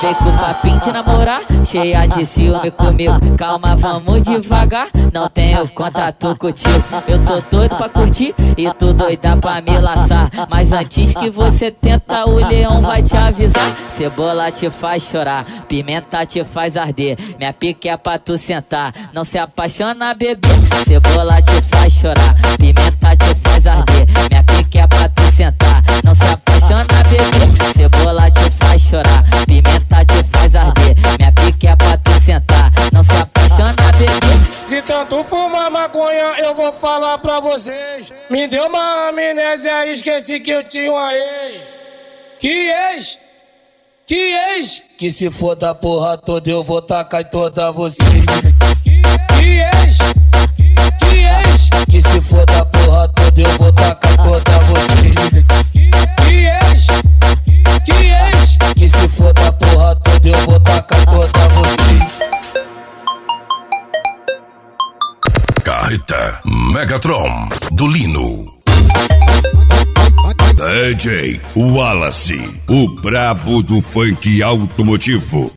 Vem com o papinho de namorar, cheia de ciúme comigo. Calma, vamos devagar, não tenho contato contigo. Eu tô doido pra curtir e tu doida pra me laçar. Mas antes que você tenta, o leão vai te avisar. Cebola te faz chorar, pimenta te faz arder. Minha pique é pra tu sentar, não se apaixona, bebê. Cebola te faz chorar, pimenta te faz arder. Minha pique é pra tu sentar, não se apaixona, bebê. Cebola te faz chorar, pimenta te faz arder. Minha pique é pra tu sentar, não se apaixona, bebê. De tanto fumar maconha, eu vou falar pra vocês. Me deu uma amnésia, esqueci que eu tinha uma ex. Que ex? Que ex? Que se for da porra toda, eu vou tacar em toda vocês. Que ex? Que ex? Que se for da porra toda, eu vou tacar em toda vocês. Que ex? Que ex? Que se for da porra toda, eu vou tacar em toda vocês. Carreta Megatron do Lino. DJ Wallace, o brabo do funk automotivo.